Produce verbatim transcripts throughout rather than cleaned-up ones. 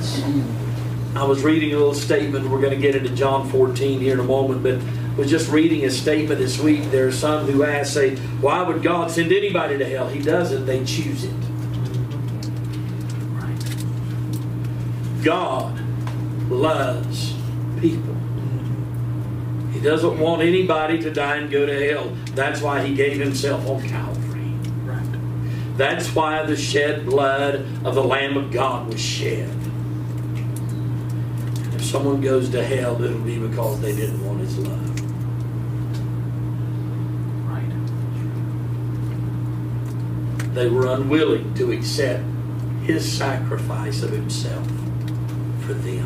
loves. I was reading a little statement. We're going to get into John fourteen here in a moment, but was just reading a statement this week. There are some who ask, say, why would God send anybody to hell? He doesn't. They choose it. Right. God loves people. He doesn't want anybody to die and go to hell. That's why He gave Himself on Calvary. Right. That's why the shed blood of the Lamb of God was shed. And if someone goes to hell, it'll be because they didn't want His love. They were unwilling to accept His sacrifice of Himself for them.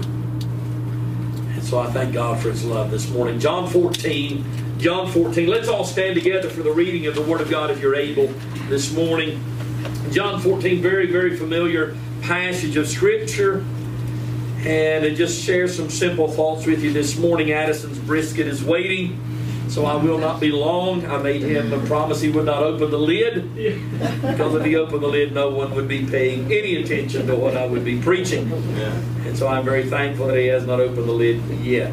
And so I thank God for His love this morning. John fourteen. John fourteen. Let's all stand together for the reading of the Word of God if you're able this morning. John fourteen, very, very familiar passage of Scripture. And I just share some simple thoughts with you this morning. Addison's brisket is waiting, so I will not be long. I made him a promise he would not open the lid, because if he opened the lid, no one would be paying any attention to what I would be preaching. And so I'm very thankful that he has not opened the lid yet.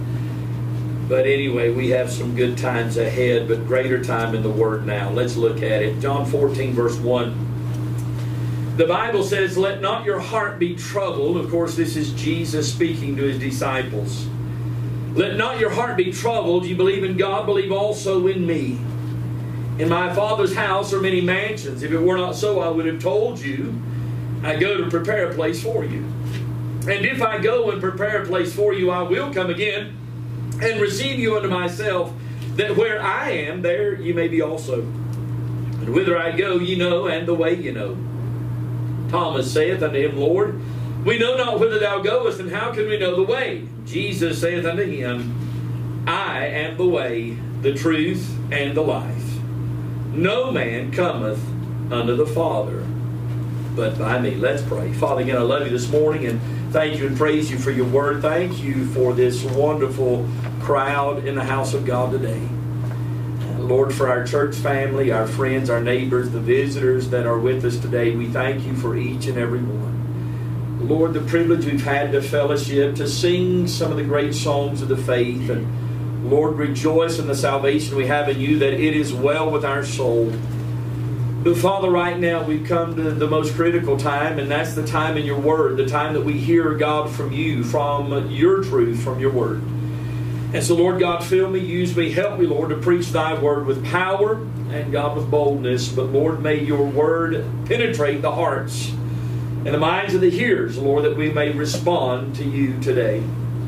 But anyway, we have some good times ahead, but greater time in the Word now. Let's look at it. John fourteen, verse one. The Bible says, let not your heart be troubled. Of course, this is Jesus speaking to His disciples. Let not your heart be troubled. You believe in God, believe also in me. In my Father's house are many mansions. If it were not so, I would have told you. I go to prepare a place for you. And if I go and prepare a place for you, I will come again and receive you unto myself, that where I am, there you may be also. And whither I go, ye know, and the way ye know. Thomas saith unto Him, Lord, we know not whither thou goest, and how can we know the way? Jesus saith unto him, I am the way, the truth, and the life. No man cometh unto the Father but by me. Let's pray. Father, again, I love you this morning, and thank you and praise you for your word. Thank you for this wonderful crowd in the house of God today. Lord, for our church family, our friends, our neighbors, the visitors that are with us today, we thank you for each and every one. Lord, the privilege we've had to fellowship, to sing some of the great songs of the faith, and Lord, rejoice in the salvation we have in you, that it is well with our soul. But Father, right now we've come to the most critical time, and that's the time in your word, the time that we hear, God, from you, from your truth, from your word. And so, Lord God, fill me, use me, help me, Lord, to preach thy word with power and, God, with boldness. But, Lord, may your word penetrate the hearts and the minds of the hearers, Lord, that we may respond to you today.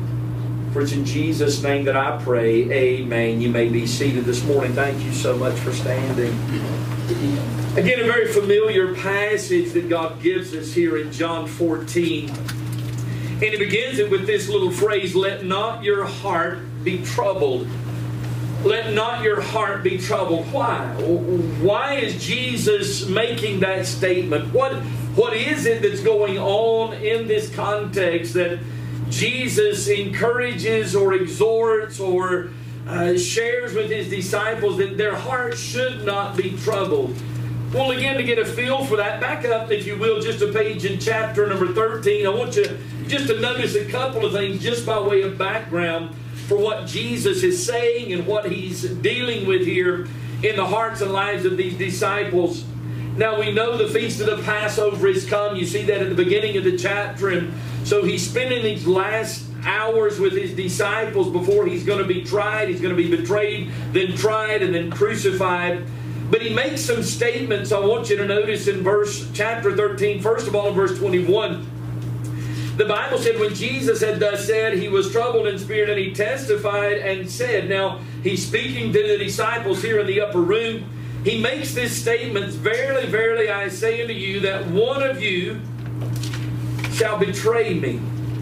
For it's in Jesus' name that I pray. Amen. You may be seated this morning. Thank you so much for standing. Again, a very familiar passage that God gives us here in John fourteen. And He begins it with this little phrase, let not your heart be troubled. Let not your heart be troubled. Why? Why is Jesus making that statement? What, what is it that's going on in this context that Jesus encourages or exhorts or uh, shares with His disciples that their hearts should not be troubled? Well, again, to get a feel for that, back up, if you will, just a page in chapter number thirteen. I want you just to notice a couple of things just by way of background for what Jesus is saying and what He's dealing with here in the hearts and lives of these disciples. Now, we know the Feast of the Passover has come. You see that at the beginning of the chapter. And so He's spending these last hours with His disciples before He's going to be tried. He's going to be betrayed, then tried, and then crucified. But He makes some statements I want you to notice in verse chapter thirteen. First of all, in verse twenty-one. The Bible said, when Jesus had thus said, He was troubled in spirit, and He testified and said. Now, He's speaking to the disciples here in the upper room. He makes this statement, verily, verily, I say unto you, that one of you shall betray me.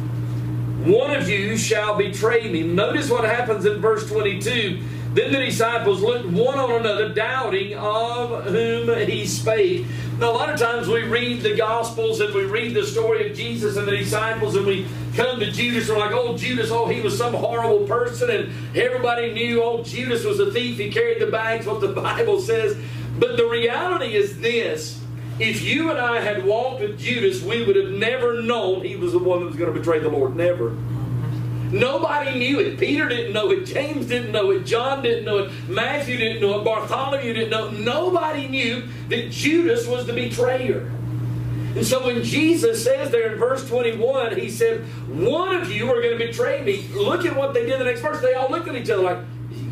One of you shall betray me. Notice what happens in verse twenty-two. Then the disciples looked one on another, doubting of whom He spake. Now, a lot of times we read the Gospels and we read the story of Jesus and the disciples, and we come to Judas and we're like, oh, Judas, oh, he was some horrible person, and everybody knew, oh, Judas was a thief, he carried the bags, what the Bible says. But the reality is this, If you and I had walked with Judas, we would have never known he was the one that was going to betray the Lord. Never. Nobody knew it. Peter didn't know it. James didn't know it. John didn't know it. Matthew didn't know it. Bartholomew didn't know it. Nobody knew that Judas was the betrayer. And so when Jesus says there in verse twenty-one, he said, one of you are going to betray me. Look at what they did in the next verse. They all looked at each other like,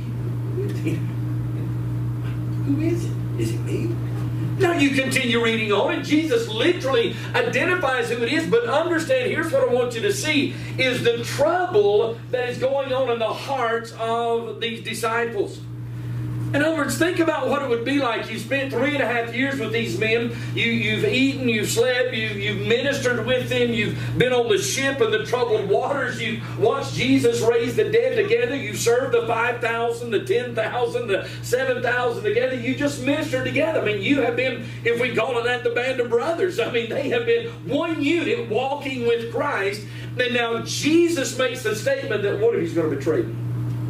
who is it? Is it me? Now you continue reading on, and Jesus literally identifies who it is, but understand, here's what I want you to see, is the trouble that is going on in the hearts of these disciples. In other words, think about what it would be like. You spent three and a half years with these men. You, you've eaten, you've slept, you, you've ministered with them. You've been on the ship in the troubled waters. You've watched Jesus raise the dead together. You've served the five thousand, the ten thousand, the seven thousand together. You just ministered together. I mean, you have been, if we call it that, the band of brothers. I mean, they have been one unit walking with Christ. And now Jesus makes the statement that one of you is going to betray me.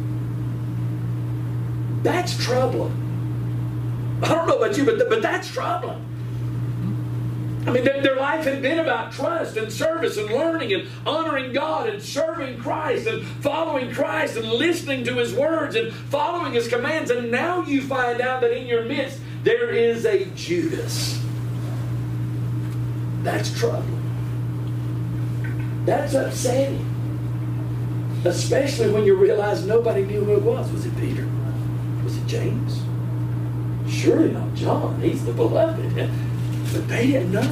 That's troubling. I don't know about you, but, but that's troubling. I mean, their, their life had been about trust and service and learning and honoring God and serving Christ and following Christ and listening to His words and following His commands. And now you find out that in your midst there is a Judas. That's troubling. That's upsetting. Especially when you realize nobody knew who it was. Was it Peter? Was it James? Surely not John. He's the beloved. But they didn't know.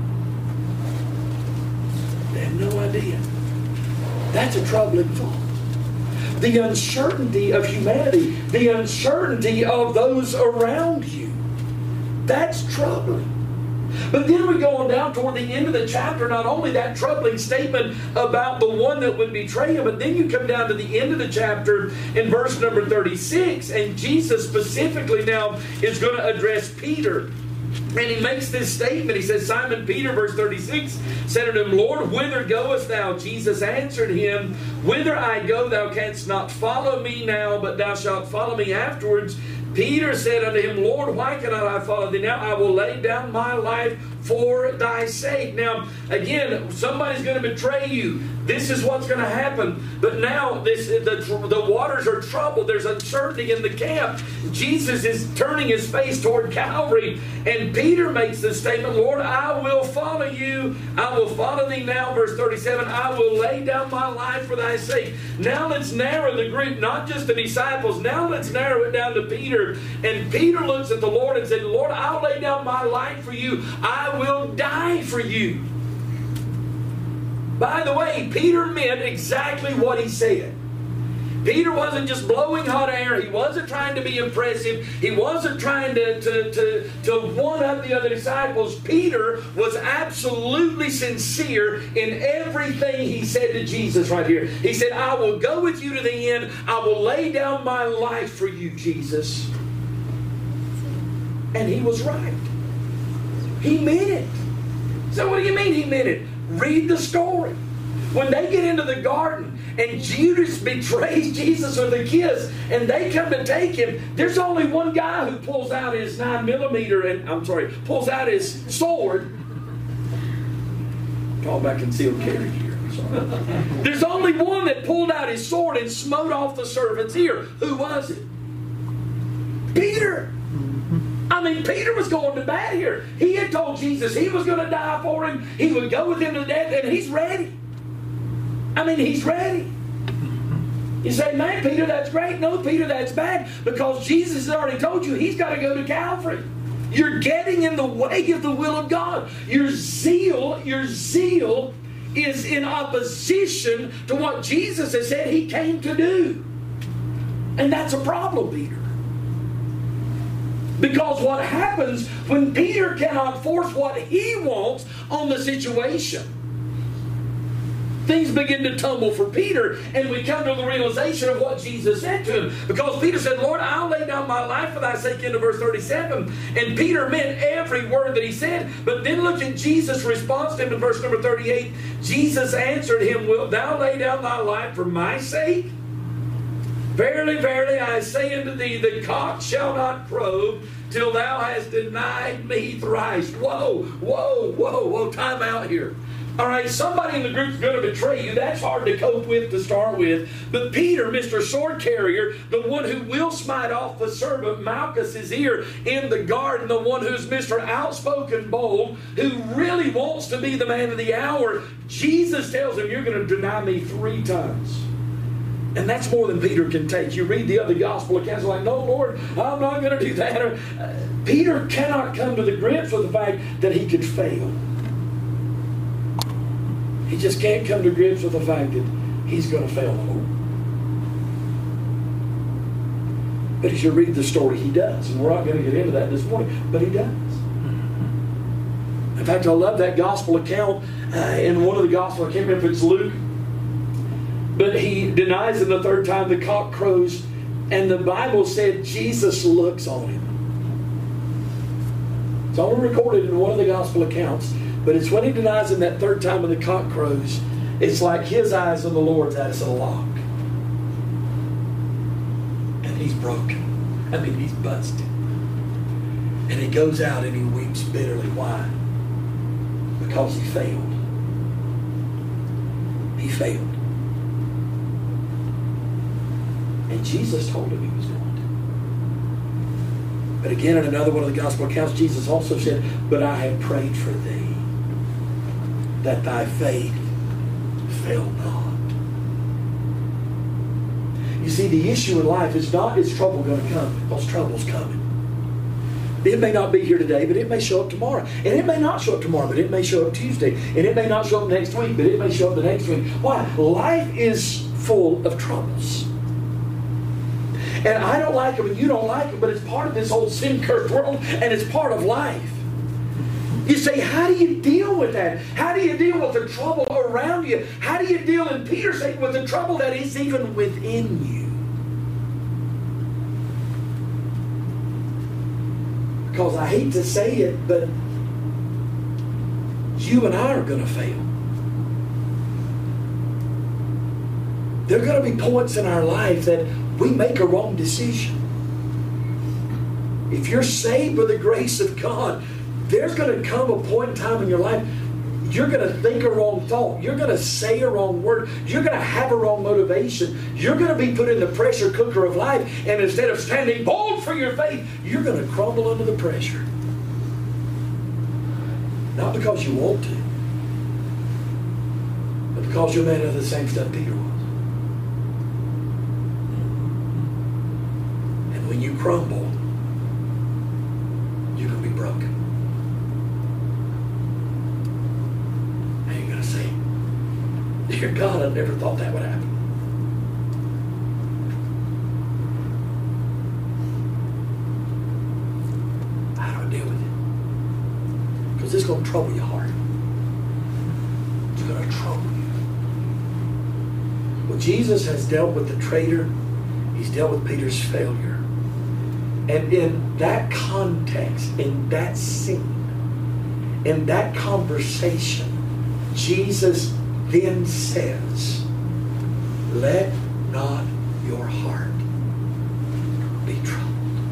They had no idea. That's a troubling thought. The uncertainty of humanity, the uncertainty of those around you, that's troubling. But then we go on down toward the end of the chapter, not only that troubling statement about the one that would betray him, but then you come down to the end of the chapter in verse number thirty-six, and Jesus specifically now is going to address Peter. And he makes this statement. He says, Simon Peter, verse thirty-six, said unto him, Lord, whither goest thou? Jesus answered him, Whither I go, thou canst not follow me now, but thou shalt follow me afterwards. Peter said unto him, Lord, why cannot I follow thee now? I will lay down my life for thy sake. Now, again, somebody's going to betray you. This is what's going to happen. But now this, the, the waters are troubled. There's uncertainty in the camp. Jesus is turning his face toward Calvary. And Peter makes the statement, Lord, I will follow you. I will follow thee now. Verse thirty-seven, I will lay down my life for thy sake. Now let's narrow the group, not just the disciples. Now let's narrow it down to Peter. And Peter looks at the Lord and said, Lord, I'll lay down my life for you. I will die for you. By the way, Peter meant exactly what he said. Peter wasn't just blowing hot air. He wasn't trying to be impressive. He wasn't trying to, to, to, to one-up the other disciples. Peter was absolutely sincere in everything he said to Jesus right here. He said, I will go with you to the end. I will lay down my life for you, Jesus. And he was right. He meant it. So what do you mean he meant it? Read the story. When they get into the garden and Judas betrays Jesus with a kiss and they come to take him, there's only one guy who pulls out his nine millimeter and, I'm sorry, pulls out his sword. Call back concealed carry here. Sorry. There's only one that pulled out his sword and smote off the servant's ear. Who was it? Peter. I mean, Peter was going to bat here. He had told Jesus he was going to die for him. He would go with him to death, and he's ready. I mean, he's ready. You say, man, Peter, that's great. No, Peter, that's bad. Because Jesus has already told you he's got to go to Calvary. You're getting in the way of the will of God. Your zeal, your zeal is in opposition to what Jesus has said he came to do. And that's a problem, Peter. Because what happens when Peter cannot force what he wants on the situation, things begin to tumble for Peter, and we come to the realization of what Jesus said to him. Because Peter said, Lord, I'll lay down my life for thy sake, into verse thirty-seven. And Peter meant every word that he said. But then look at Jesus' response to him in verse number thirty-eight. Jesus answered him, Wilt thou lay down thy life for my sake? Verily, verily, I say unto thee, the cock shall not crow till thou hast denied me thrice. Whoa, whoa, whoa, whoa, time out here. All right, somebody in the group's going to betray you. That's hard to cope with to start with. But Peter, Mister Sword Carrier, the one who will smite off the servant Malchus' ear in the garden, the one who's Mister Outspoken Bold, who really wants to be the man of the hour, Jesus tells him, you're going to deny me three times. And that's more than Peter can take. You read the other gospel accounts, like, no, Lord, I'm not going to do that. Or, uh, Peter cannot come to the grips with the fact that he could fail. He just can't come to grips with the fact that he's going to fail the Lord. But as you read the story, he does. And we're not going to get into that this morning, but he does. In fact, I love that gospel account uh, in one of the gospels. I can't remember if it's Luke. But he denies it the third time. The cock crows. And the Bible said Jesus looks on him. It's only recorded in one of the gospel accounts. But it's when he denies him that third time when the cock crows, it's like his eyes and the Lord's eyes are locked. And he's broken. I mean, he's busted. And he goes out and he weeps bitterly. Why? Because he failed. He failed. And Jesus told him he was going to. But again, in another one of the gospel accounts, Jesus also said, but I have prayed for thee, that thy faith fail not. You see, the issue in life is not is trouble going to come, because trouble's coming. It may not be here today, but it may show up tomorrow. And it may not show up tomorrow, but it may show up Tuesday. And it may not show up next week, but it may show up the next week. Why? Life is full of troubles. And I don't like them, and you don't like them, but it's part of this whole sin-cursed world, and it's part of life. You say, how do you deal with that? How do you deal with the trouble around you? How do you deal, in Peter's sake, with the trouble that is even within you? Because I hate to say it, but you and I are going to fail. There are going to be points in our life that we make a wrong decision. If you're saved by the grace of God, there's going to come a point in time in your life you're going to think a wrong thought. You're going to say a wrong word. You're going to have a wrong motivation. You're going to be put in the pressure cooker of life, and instead of standing bold for your faith, you're going to crumble under the pressure. Not because you want to, but because you're made of the same stuff Peter was. And when you crumble, you're going to be broken. And you're going to say, dear God, I never thought that would happen. How do I deal with it? Because it's going to trouble your heart. It's going to trouble you. Well, Jesus has dealt with the traitor. He's dealt with Peter's failure. And in that context, in that scene, in that conversation, Jesus then says, let not your heart be troubled.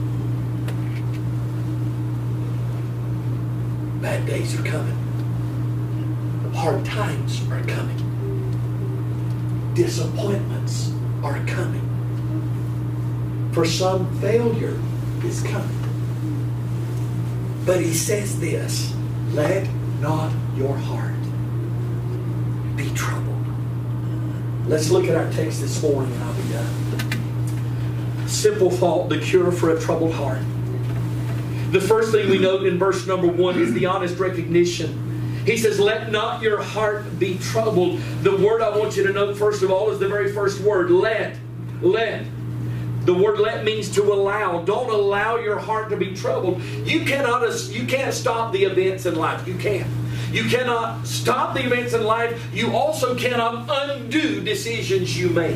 Bad days are coming. Hard times are coming. Disappointments are coming. For some, failure is coming. But he says this, let not your heart be troubled. Let's look at our text this morning and I'll be done. Simple thought, the cure for a troubled heart. The first thing we note in verse number one is the honest recognition. He says, let not your heart be troubled. The word I want you to note, first of all, is the very first word, let. Let. The word let means to allow. Don't allow your heart to be troubled. You cannot, you can't stop the events in life. You can't. You cannot stop the events in life. You also cannot undo decisions you make.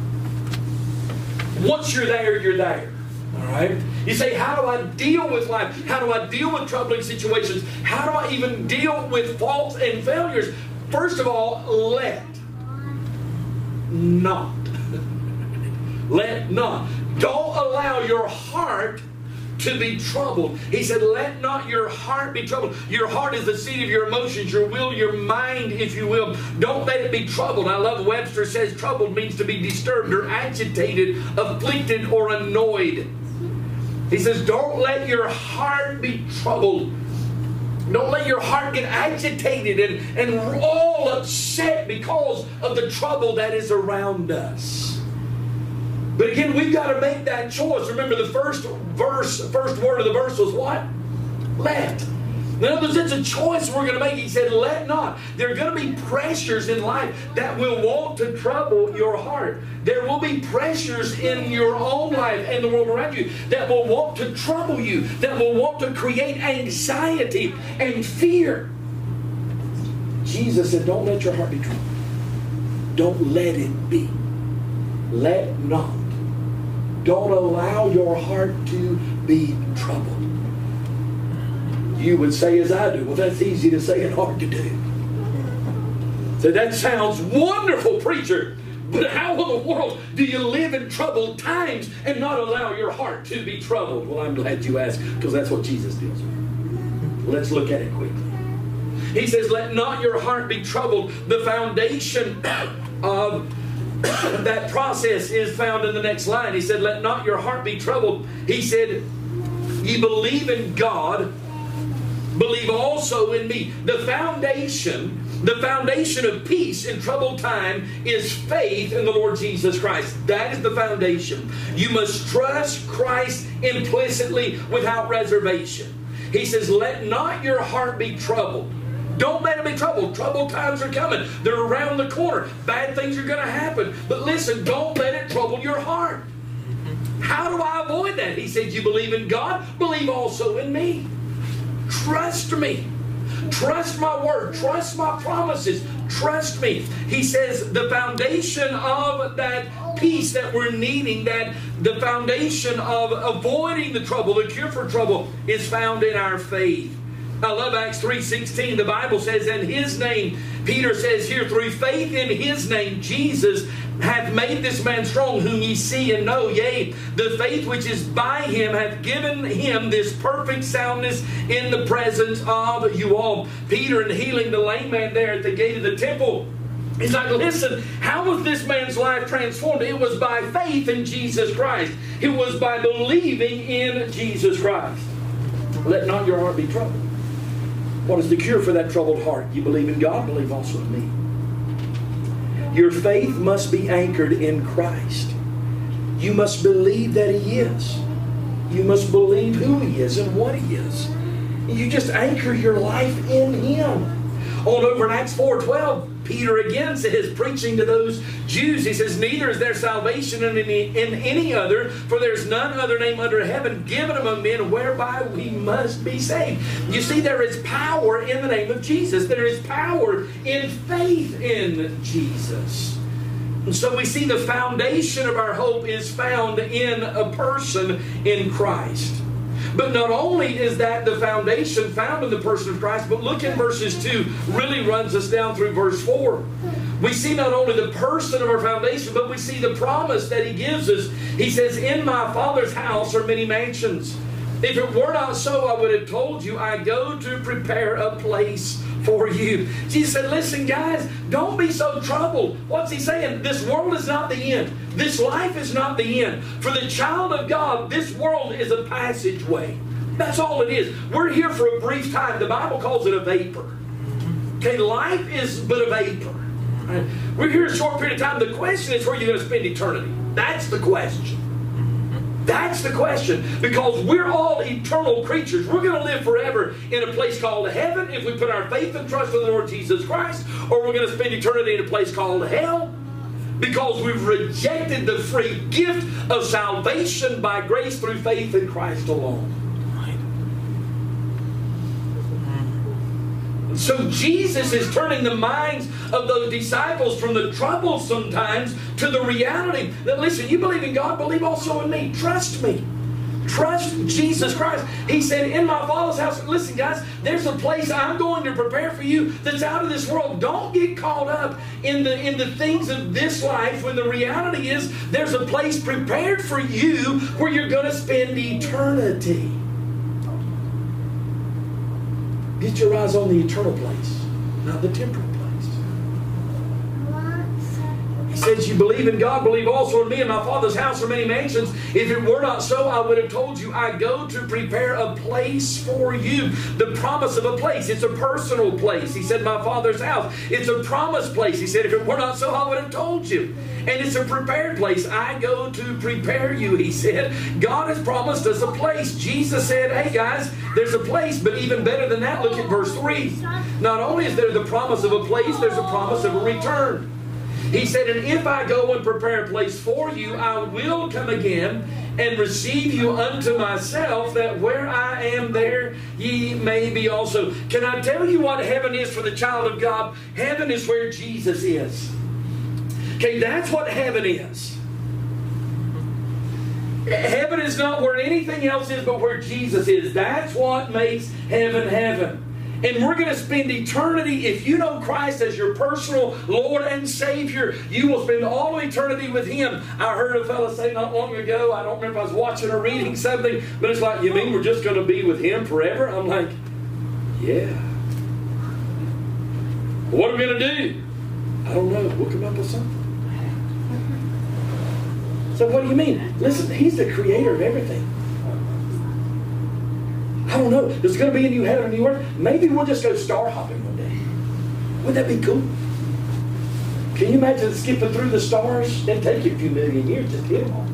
Once you're there, you're there. All right? You say, how do I deal with life? How do I deal with troubling situations? How do I even deal with faults and failures? First of all, let not. Let not. Don't allow your heart to be troubled. He said, let not your heart be troubled. Your heart is the seat of your emotions, your will, your mind, if you will. Don't let it be troubled. I love Webster says troubled means to be disturbed or agitated, afflicted or annoyed. He says, don't let your heart be troubled. Don't let your heart get agitated and, and all upset because of the trouble that is around us. But again, we've got to make that choice. Remember, the first verse, first word of the verse was what? Let. In other words, it's a choice we're going to make. He said, let not. There are going to be pressures in life that will want to trouble your heart. There will be pressures in your own life and the world around you that will want to trouble you, that will want to create anxiety and fear. Jesus said, don't let your heart be troubled. Don't let it be. Let not. Don't allow your heart to be troubled. You would say as I do, well, that's easy to say and hard to do. So that sounds wonderful, preacher. But how in the world do you live in troubled times and not allow your heart to be troubled? Well, I'm glad you asked, because that's what Jesus deals with. Let's look at it quickly. He says, let not your heart be troubled. The foundation of that process is found in the next line. He said, let not your heart be troubled. He said, ye believe in God, believe also in me. The foundation, the foundation of peace in troubled time is faith in the Lord Jesus Christ. That is the foundation. You must trust Christ implicitly without reservation. He says, let not your heart be troubled. Don't let it be troubled. Troubled times are coming. They're around the corner. Bad things are going to happen. But listen, don't let it trouble your heart. How do I avoid that? He said, you believe in God, believe also in me. Trust me. Trust my word. Trust my promises. Trust me. He says the foundation of that peace that we're needing, that the foundation of avoiding the trouble, the cure for trouble, is found in our faith. I love Acts three sixteen. The Bible says, in His name, Peter says here, through faith in His name, Jesus hath made this man strong, whom ye see and know. Yea, the faith which is by Him hath given him this perfect soundness in the presence of you all. Peter, in healing the lame man there at the gate of the temple, he's like, listen, how was this man's life transformed? It was by faith in Jesus Christ. It was by believing in Jesus Christ. Let not your heart be troubled. What is the cure for that troubled heart? You believe in God, believe also in me. Your faith must be anchored in Christ. You must believe that He is. You must believe who He is and what He is. You just anchor your life in Him. On over in Acts four twelve, Peter again says, preaching to those Jews, he says, neither is there salvation in any, in any other, for there's none other name under heaven given among men whereby we must be saved. You see, there is power in the name of Jesus. There is power in faith in Jesus. And so we see the foundation of our hope is found in a person, in Christ. But not only is that the foundation found in the person of Christ, but look at verses two, really runs us down through verse four. We see not only the person of our foundation, but we see the promise that He gives us. He says, in my Father's house are many mansions. If it were not so, I would have told you, I go to prepare a place for you. Jesus said, listen guys, don't be so troubled. What's He saying? This world is not the end. This life is not the end. For the child of God, this world is a passageway. That's all it is. We're here for a brief time. The Bible calls it a vapor. Okay, life is but a vapor. Right? We're here a short period of time. The question is, where you're going to spend eternity. That's the question. That's the question. Because we're all eternal creatures. We're going to live forever in a place called heaven if we put our faith and trust in the Lord Jesus Christ, or we're going to spend eternity in a place called hell because we've rejected the free gift of salvation by grace through faith in Christ alone. So Jesus is turning the minds of those disciples from the troublesome times to the reality that, listen, you believe in God, believe also in me. Trust me. Trust Jesus Christ. He said, in my Father's house, listen guys, there's a place I'm going to prepare for you that's out of this world. Don't get caught up in the, in the things of this life when the reality is there's a place prepared for you where you're going to spend eternity. Get your eyes on the eternal place, not the temporal place. He says, you believe in God, believe also in me. In my Father's house are many mansions. If it were not so, I would have told you, I go to prepare a place for you. The promise of a place. It's a personal place. He said, my Father's house. It's a promised place. He said, if it were not so, I would have told you. And it's a prepared place. I go to prepare you, he said. God has promised us a place. Jesus said, hey guys, there's a place, but even better than that, look at verse three. Not only is there the promise of a place, there's a promise of a return. He said, and if I go and prepare a place for you, I will come again and receive you unto myself, that where I am there ye may be also. Can I tell you what heaven is for the child of God? Heaven is where Jesus is. Okay, that's what heaven is. Heaven is not where anything else is but where Jesus is. That's what makes heaven heaven. And we're going to spend eternity, if you know Christ as your personal Lord and Savior, you will spend all of eternity with Him. I heard a fellow say not long ago, I don't remember if I was watching or reading something, but it's like, you mean we're just going to be with Him forever? I'm like, yeah. What are we going to do? I don't know. We'll come up with something. So what do you mean? Listen, He's the creator of everything. I don't know. There's going to be a new heaven and a new earth. Maybe we'll just go star hopping one day. Wouldn't that be cool? Can you imagine skipping through the stars? It'd take you a few million years just to hit them all.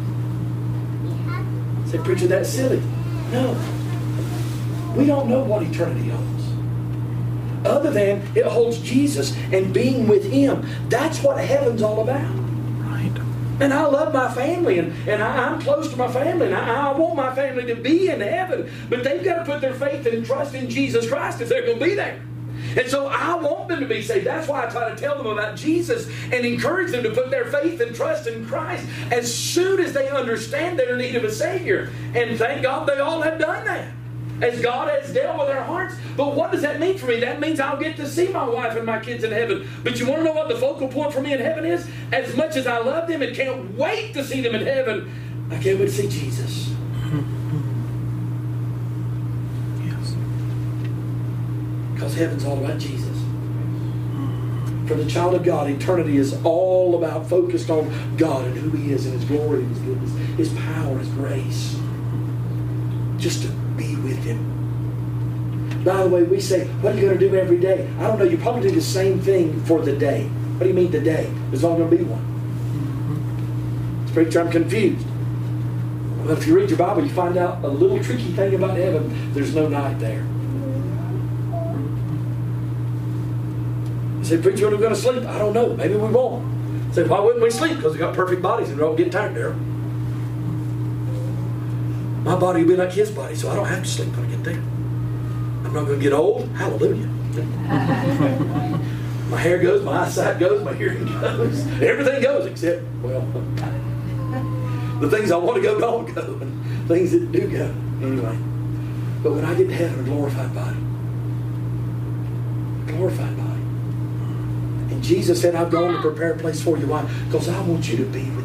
Say, preacher, that's silly. No. We don't know what eternity holds. Other than it holds Jesus and being with Him. That's what heaven's all about. And I love my family, and, and I, I'm close to my family, and I, I want my family to be in heaven. But they've got to put their faith and trust in Jesus Christ if they're going to be there. And so I want them to be saved. That's why I try to tell them about Jesus and encourage them to put their faith and trust in Christ as soon as they understand they're in need of a Savior. And thank God they all have done that, as God has dealt with their hearts. But what does that mean for me? That means I'll get to see my wife and my kids in heaven. But you want to know what the focal point for me in heaven is? As much as I love them and can't wait to see them in heaven, I can't wait to see Jesus. Yes. Because heaven's all about Jesus. For the child of God, eternity is all about focused on God and who He is and His glory and His goodness, His power, His grace. Just to be with Him. By the way, we say, what are you going to do every day? I don't know. You probably do the same thing for the day. What do you mean the day? There's not going to be one. Preacher, I'm confused. Well, if you read your Bible, you find out a little tricky thing about heaven. There's no night there. You say, preacher, when are we going to sleep? I don't know. Maybe we won't. You say, why wouldn't we sleep? Because we got perfect bodies and we don't get tired there. My body will be like His body, so I don't have to sleep when I get there. I'm not going to get old. Hallelujah. My hair goes, my eyesight goes, my hearing goes. Everything goes except, well, the things I want to go don't go, and things that do go. Anyway. But when I get to heaven, a glorified body. A glorified body. And Jesus said, I've gone to prepare a place for you. Why? Because I want you to be with me.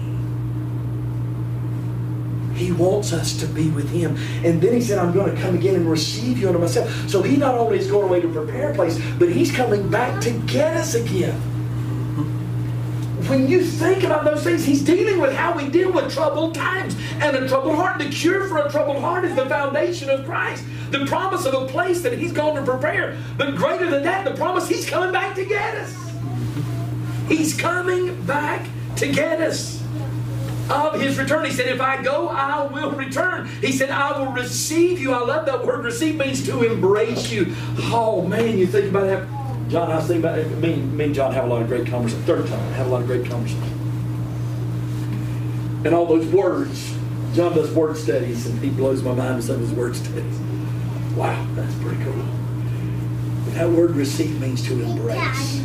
He wants us to be with Him. And then He said, I'm going to come again and receive you unto myself. So He not only is going away to prepare a place, but He's coming back to get us again. When you think about those things, He's dealing with how we deal with troubled times and a troubled heart. The cure for a troubled heart is the foundation of Christ. The promise of a place that He's going to prepare. But greater than that, the promise He's coming back to get us. He's coming back to get us. Of His return. He said, if I go, I will return. He said, I will receive you. I love that word. Receive means to embrace you. Oh, man, you think about that. John, I was thinking about it. Me, me and John have a lot of great conversations. Third time, have a lot of great conversations. And all those words. John does word studies, and he blows my mind with some of his word studies. Wow, that's pretty cool. But that word receive means to embrace.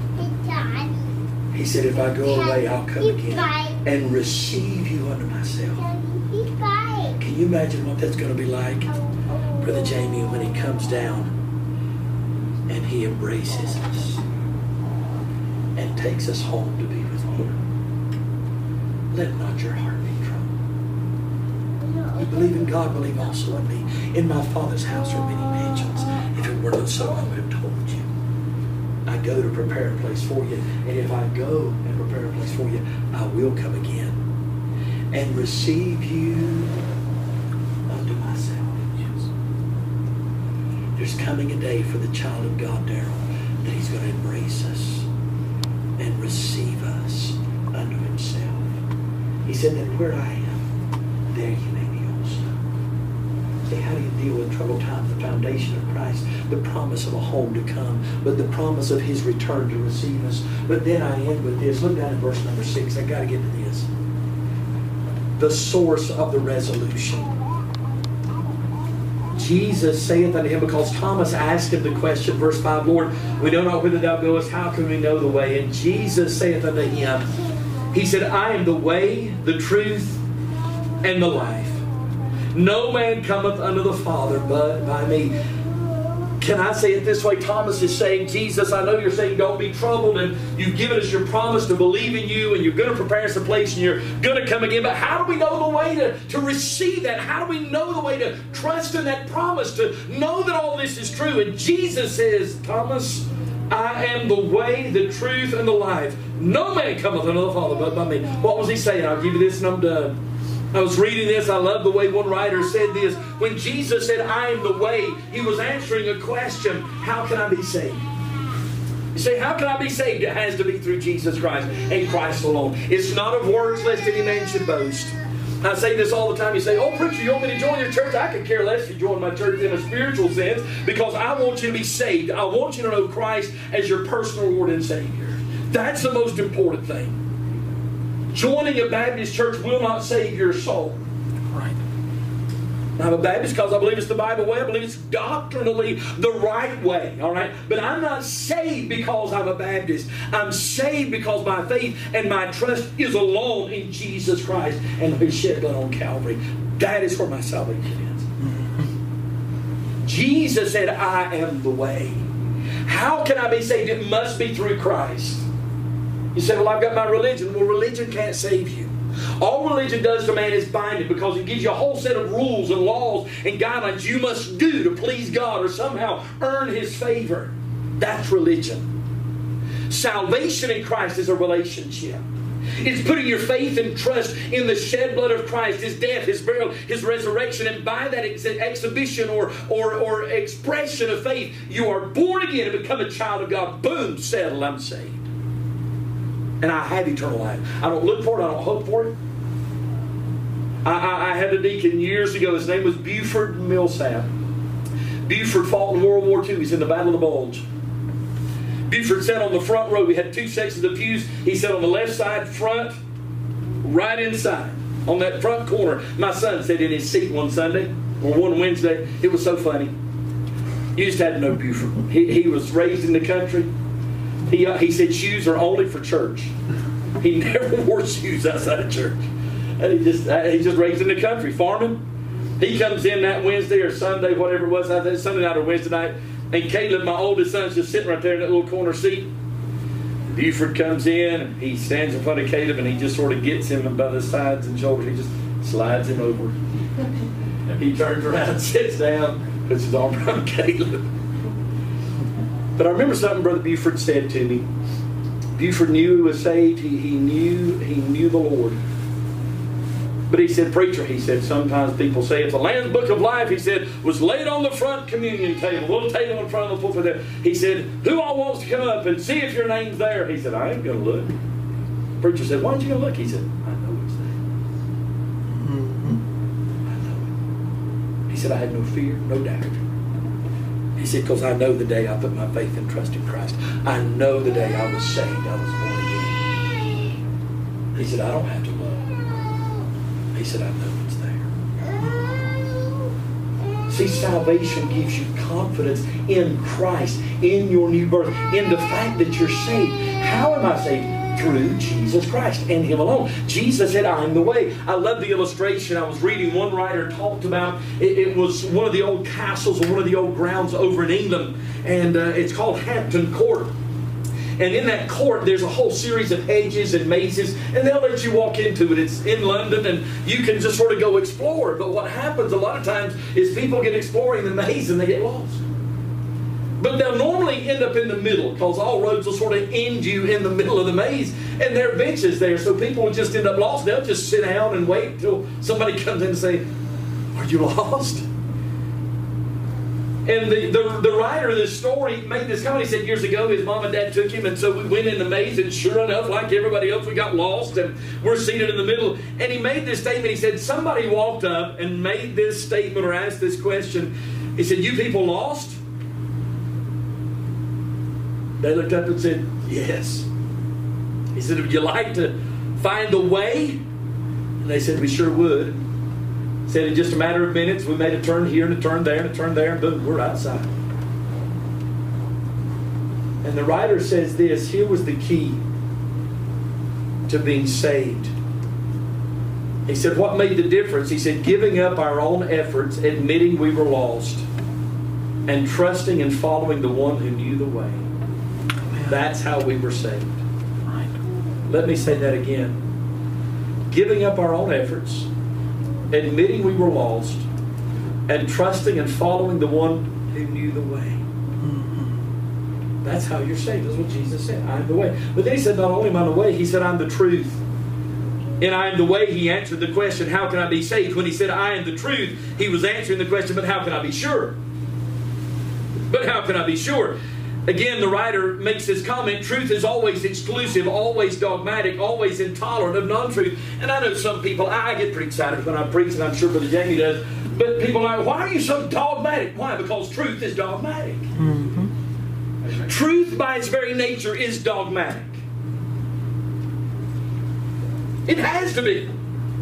He said, if I go away, I'll come again and receive you unto myself. you imagine what that's going to be like, Brother Jamie, when He comes down and He embraces us and takes us home to be with Him? Let not your heart be troubled. You believe in God, believe also in me. In my Father's house are many mansions. If it were not so, I would have told you. I go to prepare a place for you. And if I go and prepare a place for you, I will come again and receive you unto myself. Yes. There's coming a day for the child of God, Daryl, that He's going to embrace us and receive us unto Himself. He said that where I am, there you may be also. Say, how do you deal with troubled times? The foundation of Christ, the promise of a home to come, but the promise of His return to receive us. But then I end with this. Look down at verse number six. I got to get to this. The source of the resolution. Jesus saith unto him, because Thomas asked Him the question, verse five, Lord, we know not whither Thou goest, how can we know the way? And Jesus saith unto him, He said, I am the way, the truth, and the life. No man cometh unto the Father but by me. Can I say it this way? Thomas is saying, Jesus, I know you're saying don't be troubled, and you've given us your promise to believe in you, and you're going to prepare us a place, and you're going to come again. But how do we know the way to, to receive that? How do we know the way to trust in that promise, to know that all this is true? And Jesus says, Thomas, I am the way, the truth, and the life. No man cometh unto the Father but by me. What was He saying? I'll give you this and I'm done. I was reading this. I love the way one writer said this. When Jesus said, I am the way, He was answering a question. How can I be saved? You say, how can I be saved? It has to be through Jesus Christ and Christ alone. It's not of works lest any man should boast. I say this all the time. You say, oh, preacher, you want me to join your church? I could care less if you join my church in a spiritual sense, because I want you to be saved. I want you to know Christ as your personal Lord and Savior. That's the most important thing. Joining a Baptist church will not save your soul. Right. I'm a Baptist because I believe it's the Bible way. I believe it's doctrinally the right way. All right. But I'm not saved because I'm a Baptist. I'm saved because my faith and my trust is alone in Jesus Christ and His shed blood on Calvary. That is where my salvation is. Mm-hmm. Jesus said, I am the way. How can I be saved? It must be through Christ. You say, well, I've got my religion. Well, religion can't save you. All religion does to man is bind it, because it gives you a whole set of rules and laws and guidelines you must do to please God or somehow earn His favor. That's religion. Salvation in Christ is a relationship. It's putting your faith and trust in the shed blood of Christ, His death, His burial, His resurrection, and by that ex- exhibition or, or, or expression of faith, you are born again and become a child of God. Boom, settled, I'm saved. And I have eternal life. I don't look for it. I don't hope for it. I, I, I had a deacon years ago. His name was Buford Millsap. Buford fought in World War Two. He's in the Battle of the Bulge. Buford sat on the front row. We had two sections of pews. He sat on the left side, front, right inside, on that front corner. My son sat in his seat one Sunday or one Wednesday. It was so funny. You just had to know Buford. He, he was raised in the country. He, uh, he said shoes are only for church. He never wore shoes outside of church. And he just uh, he just raised in the country, farming. He comes in that Wednesday or Sunday, whatever it was, I think Sunday night or Wednesday night, and Caleb, my oldest son, is just sitting right there in that little corner seat. Buford comes in, and he stands in front of Caleb, and he just sort of gets him by the sides and shoulders. He just slides him over. He turns around, sits down, puts his arm around Caleb. But I remember something Brother Buford said to me. Buford knew he was saved. He, he knew he knew the Lord. But he said, preacher, he said, sometimes people say, if the Lamb's Book of Life, he said, was laid on the front communion table, little table in front of the pulpit there. He said, who all wants to come up and see if your name's there? He said, I ain't going to look. Preacher said, why aren't you going to look? He said, I know it's there. Mm-hmm. I know it. He said, I had no fear, no doubt. He said, because I know the day I put my faith and trust in Christ. I know the day I was saved, I was born again. He said, I don't have to look. He said, I know it's there. See, salvation gives you confidence in Christ, in your new birth, in the fact that you're saved. How am I saved? through Jesus Christ and Him alone. Jesus said, I'm the way. I love the illustration. I was reading, one writer talked about, it, it was one of the old castles or one of the old grounds over in England, and uh, it's called Hampton Court. And in that court, there's a whole series of hedges and mazes, and they'll let you walk into it. It's in London, and you can just sort of go explore. But what happens a lot of times is people get exploring the maze and they get lost. But they'll normally end up in the middle, because all roads will sort of end you in the middle of the maze. And there are benches there, so people will just end up lost. They'll just sit down and wait until somebody comes in and say, are you lost? And the, the, the writer of this story made this comment. He said years ago his mom and dad took him, and so we went in the maze, and sure enough, like everybody else, we got lost, and we're seated in the middle. And he made this statement. He said, somebody walked up and made this statement or asked this question. He said, you people lost? They looked up and said, yes. He said, would you like to find the way? And they said, we sure would. Said in just a matter of minutes, we made a turn here and a turn there and a turn there, and boom, we're outside. And the writer says this, here was the key to being saved. He said, what made the difference? He said, giving up our own efforts, admitting we were lost, and trusting and following the one who knew the way. That's how we were saved. Let me say that again. Giving up our own efforts, admitting we were lost, and trusting and following the one who knew the way. Mm-hmm. That's how you're saved. That's what Jesus said. I'm the way. But then He said, not only am I the way, He said, I'm the truth. And I am the way, He answered the question, how can I be saved? When He said, I am the truth, He was answering the question, but how can I be sure? But how can I be sure? Again, the writer makes this comment, truth is always exclusive, always dogmatic, always intolerant of non-truth. And I know some people, I get pretty excited when I preach, and I'm sure Brother Jamie does, but people are like, why are you so dogmatic? Why? Because truth is dogmatic. Mm-hmm. Truth by its very nature is dogmatic. It has to be.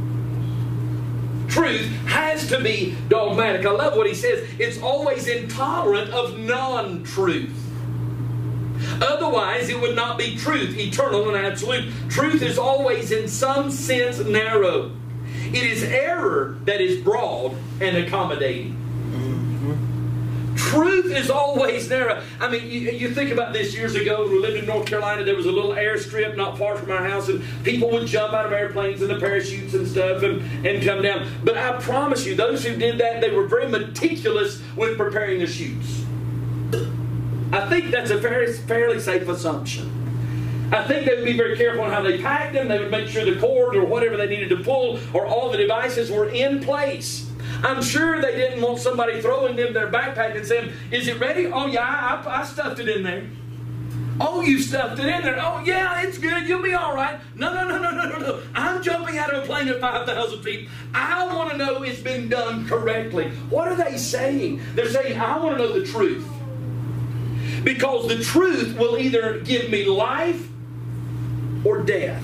Truth has to be dogmatic. I love what he says. It's always intolerant of non-truth. Otherwise, it would not be truth, eternal and absolute. Truth is always, in some sense, narrow. It is error that is broad and accommodating. Mm-hmm. Truth is always narrow. I mean, you, you think about this years ago. We lived in North Carolina. There was a little airstrip not far from our house, and people would jump out of airplanes and the parachutes and stuff and, and come down. But I promise you, those who did that, they were very meticulous with preparing the chutes. I think that's a fairly, fairly safe assumption. I think they would be very careful on how they packed them. They would make sure the cord or whatever they needed to pull or all the devices were in place. I'm sure they didn't want somebody throwing them their backpack and saying, is it ready? Oh, yeah, I, I stuffed it in there. Oh, you stuffed it in there. Oh, yeah, it's good. You'll be all right. No, no, no, no, no, no, no. I'm jumping out of a plane at five thousand feet. I want to know it's been done correctly. What are they saying? They're saying, I want to know the truth. Because the truth will either give me life or death.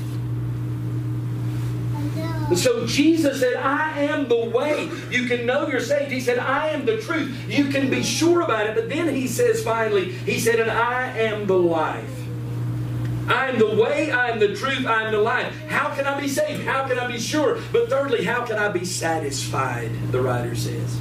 So Jesus said, I am the way. You can know you're saved. He said, I am the truth. You can be sure about it. But then he says finally, he said, and I am the life. I am the way, I am the truth, I am the life. How can I be saved? How can I be sure? But thirdly, how can I be satisfied? The writer says.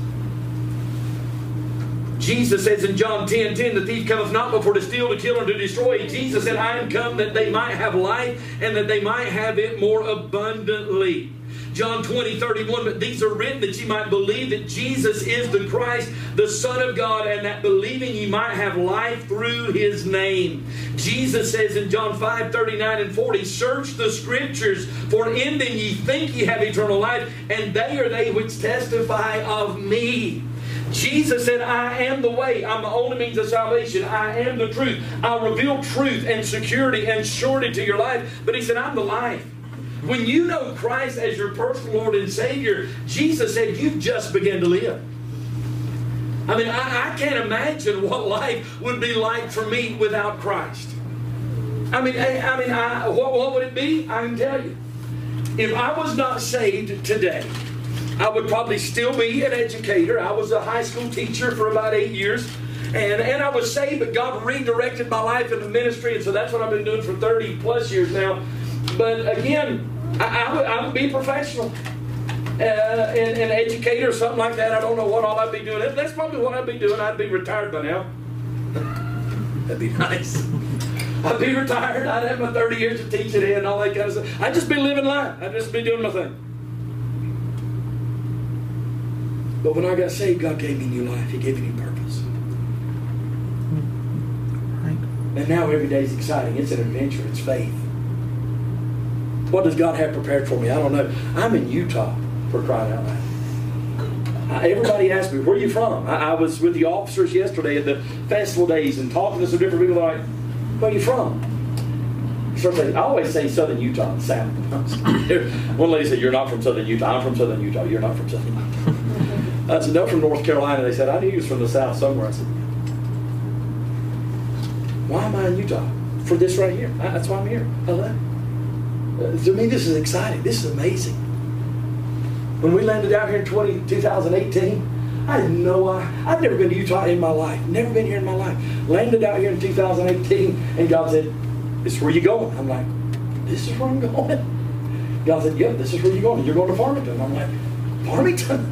Jesus says in John ten ten, the thief cometh not before to steal, to kill, and to destroy. Jesus said, I am come that they might have life, and that they might have it more abundantly. John twenty thirty-one, but these are written that ye might believe that Jesus is the Christ, the Son of God, and that believing ye might have life through His name. Jesus says in John five thirty-nine and forty, search the Scriptures, for in them ye think ye have eternal life, and they are they which testify of me. Jesus said, I am the way. I'm the only means of salvation. I am the truth. I'll reveal truth and security and surety to your life. But He said, I'm the life. When you know Christ as your personal Lord and Savior, Jesus said, you've just begun to live. I mean, I, I can't imagine what life would be like for me without Christ. I mean, I, I mean, I, what, what would it be? I can tell you. If I was not saved today, I would probably still be an educator. I was a high school teacher for about eight years. And, and I was saved, but God redirected my life into ministry, and so that's what I've been doing for thirty plus years now. But again, I, I, would, I would be professional. Uh, and an educator or something like that. I don't know what all I'd be doing. That's probably what I'd be doing. I'd be retired by now. That'd be nice. I'd be retired. I'd have my thirty years of teaching and all that kind of stuff. I'd just be living life. I'd just be doing my thing. But when I got saved, God gave me new life. He gave me new purpose. And now every day is exciting. It's an adventure. It's faith. What does God have prepared for me? I don't know. I'm in Utah. For crying out loud. Uh, everybody asked me, where are you from? I, I was with the officers yesterday at the festival days and talking to some different people. They're like, where are you from? I, start saying, I always say Southern Utah. South. One lady said, you're not from Southern Utah. I'm from Southern Utah. You're not from Southern Utah. I said, no, from North Carolina. They said, I knew you was from the South somewhere. I said, why am I in Utah? For this right here. I, that's why I'm here. I love it. Uh, to me, this is exciting. This is amazing. When we landed out here in twenty, twenty eighteen, I had no idea. I've never been to Utah in my life. Never been here in my life. Landed out here in two thousand eighteen, and God said, this is where you going? I'm like, this is where I'm going? God said, yep, this is where you're going. You're going to Farmington. I'm like, Farmington?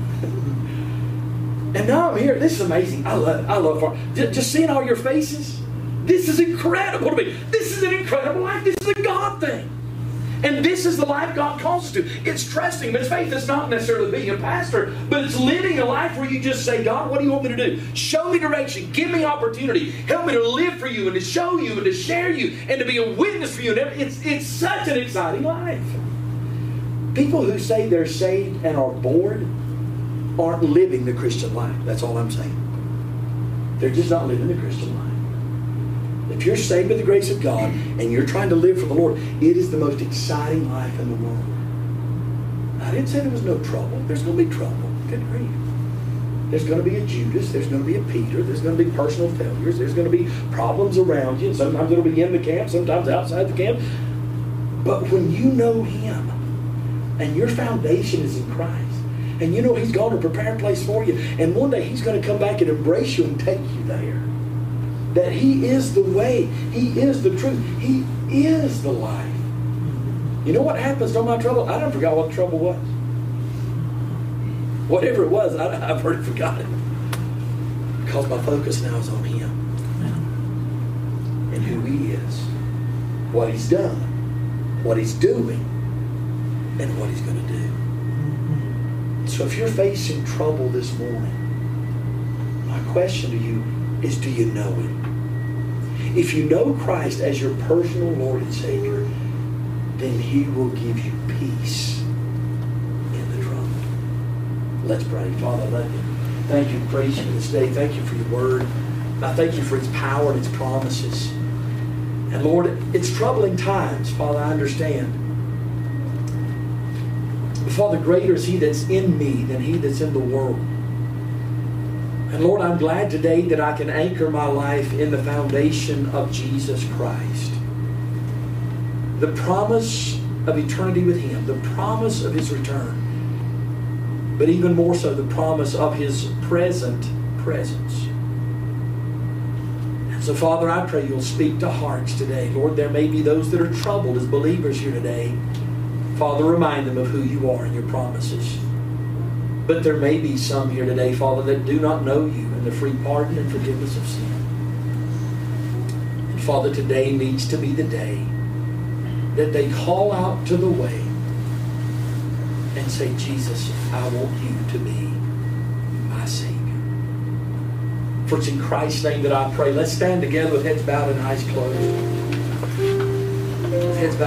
And now I'm here. This is amazing. I love it. I love Farmington. Just, just seeing all your faces. This is incredible to me. This is an incredible life. This is a God thing. And this is the life God calls us to. It's trusting, but it's faith. It's not necessarily being a pastor, but it's living a life where you just say, God, what do you want me to do? Show me direction. Give me opportunity. Help me to live for you and to show you and to share you and to be a witness for you. And it's, it's such an exciting life. People who say they're saved and are bored aren't living the Christian life. That's all I'm saying. They're just not living the Christian life. If you're saved by the grace of God and you're trying to live for the Lord, it is the most exciting life in the world. I didn't say there was no trouble. There's going to be trouble. Good grief. There's going to be a Judas. There's going to be a Peter. There's going to be personal failures. There's going to be problems around you. Sometimes it'll be in the camp, sometimes outside the camp. But when you know Him and your foundation is in Christ, and you know He's going to prepare a place for you, and one day He's going to come back and embrace you and take you there. That He is the way. He is the truth. He is the life. You know what happens to my trouble? I don't forgot what the trouble was. Whatever it was, I, I've already forgotten. Because my focus now is on Him. And who He is. What He's done. What He's doing. And what He's going to do. So if you're facing trouble this morning, my question to you is, do you know Him? If you know Christ as your personal Lord and Savior, then He will give you peace in the trouble. Let's pray. Father, I love you. Thank you and praise you for this day. Thank you for your word. I thank you for its power and its promises. And Lord, it's troubling times, Father, I understand. But Father, greater is He that's in me than he that's in the world. And Lord, I'm glad today that I can anchor my life in the foundation of Jesus Christ. The promise of eternity with Him, the promise of His return, but even more so, the promise of His present presence. And so, Father, I pray You'll speak to hearts today. Lord, there may be those that are troubled as believers here today. Father, remind them of who You are and Your promises. But there may be some here today, Father, that do not know You and the free pardon and forgiveness of sin. And Father, today needs to be the day that they call out to the way and say, Jesus, I want You to be my Savior. For it's in Christ's name that I pray. Let's stand together with heads bowed and eyes closed. With heads bowed.